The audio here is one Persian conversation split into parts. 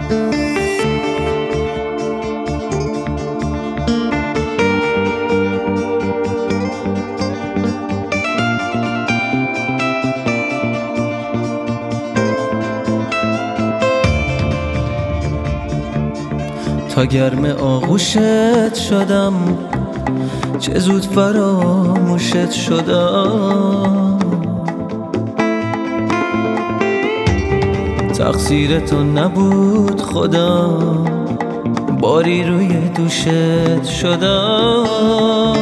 تا گرم آغوشت شدم چه زود فراموشت شدم. تقصیر تو نبود خدا، باری روی دوشت شدم.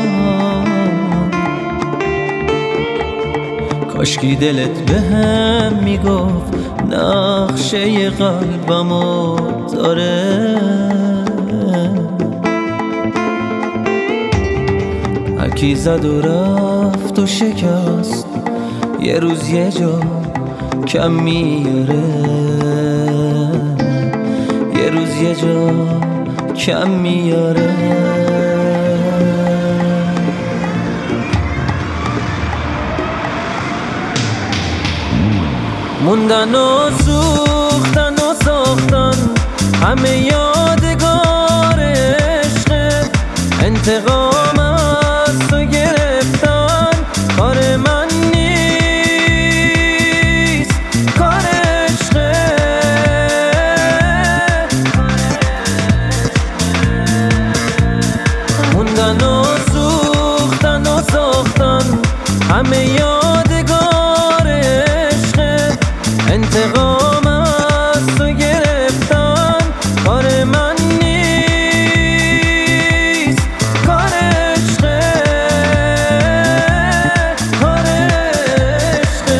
کاشکی دلت بهم میگفت نقشه قلبمو داره. هرکی زد و رفت و شکست، یه روز یه جا کم میاره. یه روز یه جا کم میاره. موندن و سوختن و ساختن همه یادگار عشق. انتقام از تو گرفتن کار من نیست، کار عشقه. موندن و سوختن و ساختن همه یادگار عشق. انتقام از تو گرفتن کار من نیست، کار عشقه، کار عشقه.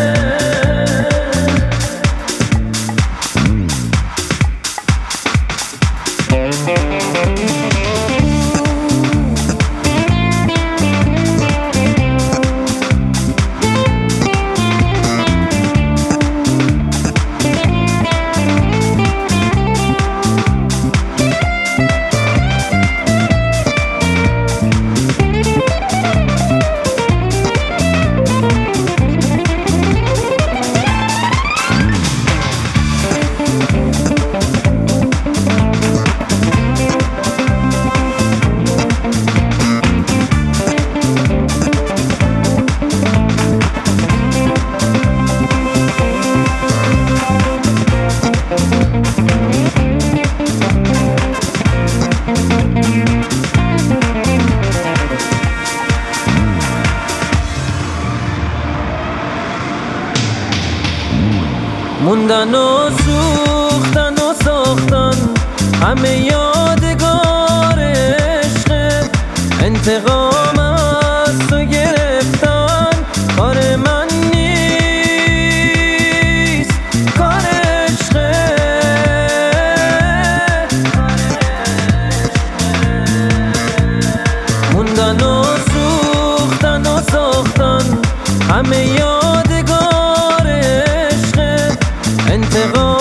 موندن و سوختن و ساختن همه یادگار عشق. انتقام از تو گرفتن کار من نیست، کار عشقه. موندن و سوختن و ساختن همه یادگار عشق. انتقام